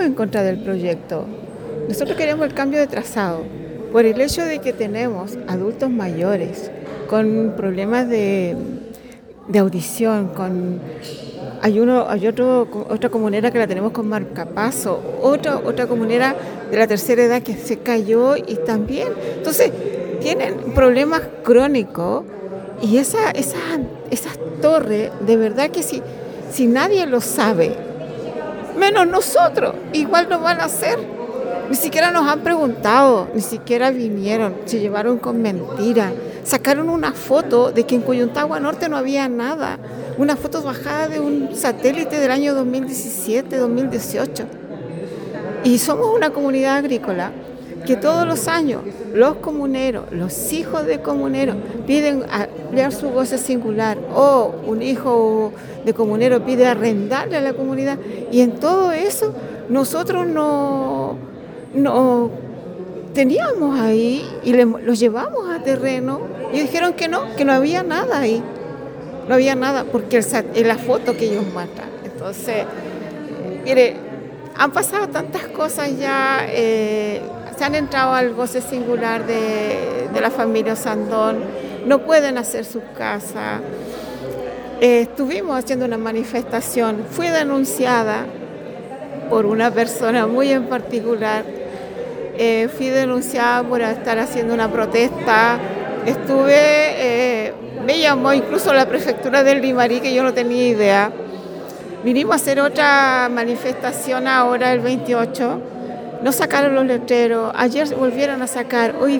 en contra del proyecto. Nosotros queremos el cambio de trazado por el hecho de que tenemos adultos mayores con problemas de audición, otra comunera que la tenemos con marcapaso, otra comunera de la tercera edad que se cayó y también. Entonces, tienen problemas crónicos y esas torres, de verdad que si nadie lo sabe, menos nosotros, igual nos van a hacer. Ni siquiera nos han preguntado, ni siquiera vinieron, se llevaron con mentiras. Sacaron una foto de que en Coyuntagua Norte no había nada. Una foto bajada de un satélite del año 2017, 2018. Y somos una comunidad agrícola que todos los años los comuneros, los hijos de comuneros piden ampliar su goce singular o un hijo de comunero pide arrendarle a la comunidad y en todo eso nosotros no teníamos ahí y los llevamos a terreno y dijeron que no había nada ahí, no había nada porque es la foto que ellos matan. Entonces, mire, han pasado tantas cosas ya, se han entrado al goce singular de la familia Sandón, no pueden hacer sus casas. Estuvimos haciendo una manifestación, fui denunciada por una persona muy en particular, fui denunciada por estar haciendo una protesta, me llamó incluso la prefectura del Limarí, que yo no tenía idea. Vinimos a hacer otra manifestación ahora el 28, nos sacaron los letreros, ayer volvieron a sacar, hoy